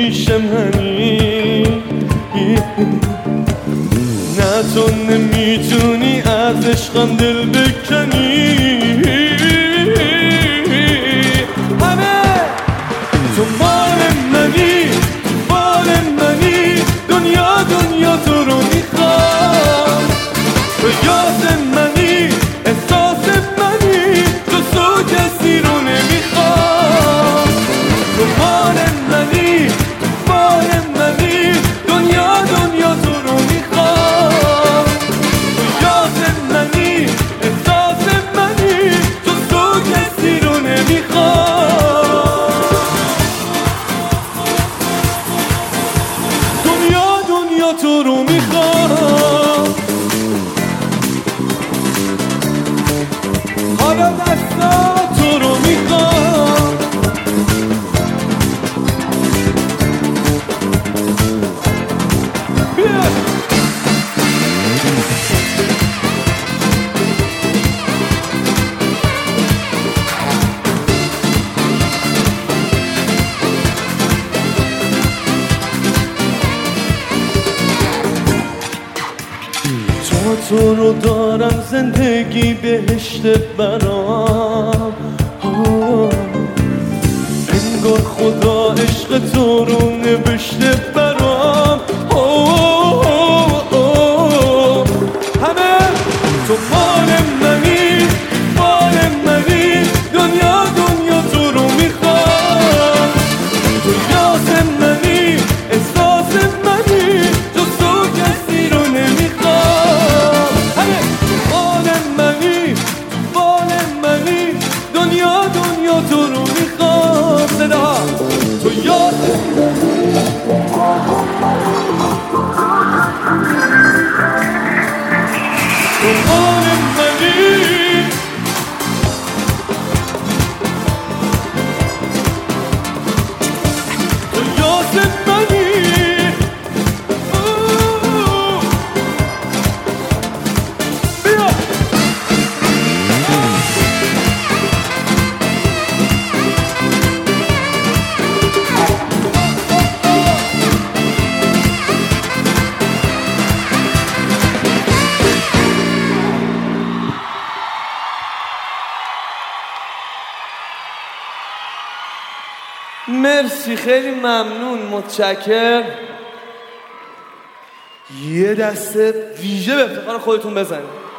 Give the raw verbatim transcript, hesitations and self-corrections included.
پیش منی، نه تو نمیتونی از عشقم دل بکنی. همه تو مال منی، تو مال منی، دنیا دنیا تو رو میخوام. تو یاد منی، احساس منی، تو سو کسی رو نمیخوام. تو مال منی، تو مال منی، دنیا دنیا تو رو میخوام. تو یاد منی، احساس منی، تو سو کسی رو نمیخوام. دنیا دنیا تو رو میخوام. حالا دستا تو رو میخوام. بیا تا تو رو دارم زندگی بهشت برام. انگار خدا عشق تو رو نوشته برام. همه تو مال منی، مال منی، دنیا دنیا تو رو میخوام. تو یاد منی، احساس منی، تو سو کسی رو نمیخوام. همه مال منی، مال منی، دنیا دنیا تو رو میخوام. صدا تو یاد تو مال منی. تو یاد منی. بیا مرسی، خیلی ممنون، متشکر. یه دسته ویژه به افتخار خودتون بزنید.